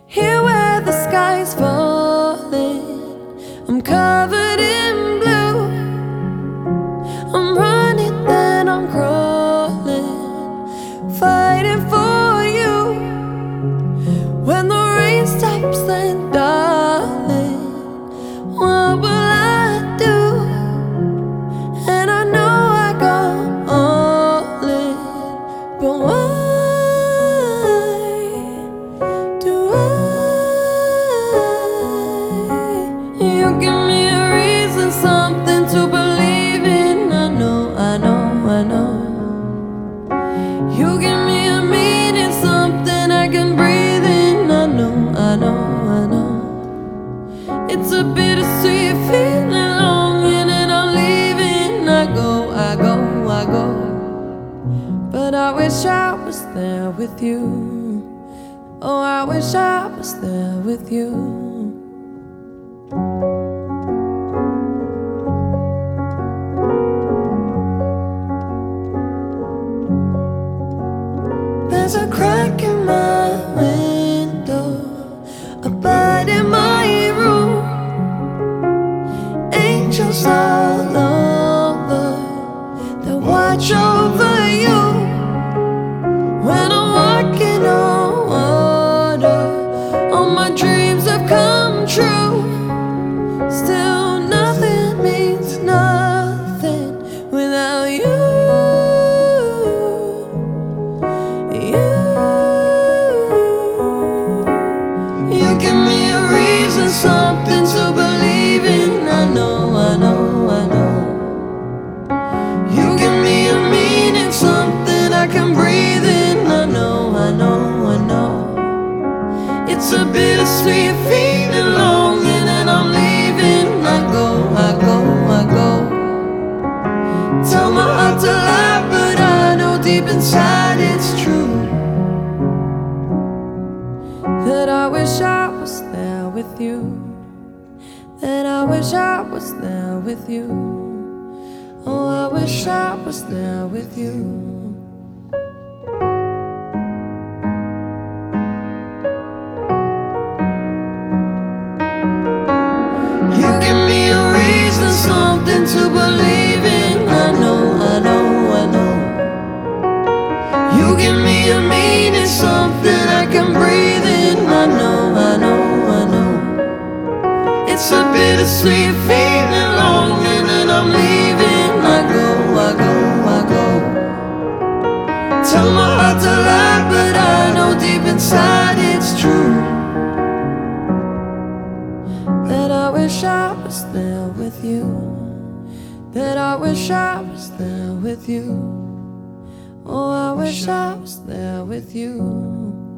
Here where the sky's falling, I'm covered in blue. I'm running, then I'm crawling, fighting for you. When the rain stops, then darling, what will I do? And I know I go all in, but why do I? You give me a reason, something to believe in. I know, I know, I know. You give me a meaning, something I can breathe in. I know, I know, I know. It's a bittersweet feeling, longing, and I'm leaving. I go, I go, I go. But I wish I was there with you. Oh, I wish I was there with you. There's a crack in my window, a bird in my room, angels all over that watch over you. When I'm walking on water, all my dreams have come true. Still nothing means nothing without you. You give me a reason, something to believe in. I know, I know, I know. You give me a meaning, something I can breathe in. I know, I know, I know. It's a bittersweet feeling, longing, and I'm leaving. I go, I go, I go. Tell my heart to lie, but I know deep inside it's true. That I wish I was there with you. That I wish I was there with you. Oh, I wish I was there with you. You give me a reason, something to believe in. I know, I know, I know. You give me a meaning, something I can breathe in. I know, I know, I know. It's a bittersweet feeling, longing, and I'm leaving. I go, I go, I go. Tell my heart to lie, but I know deep inside it's true. That I wish I was there with you. That I wish I was there with you. Oh, I wish I was there with you.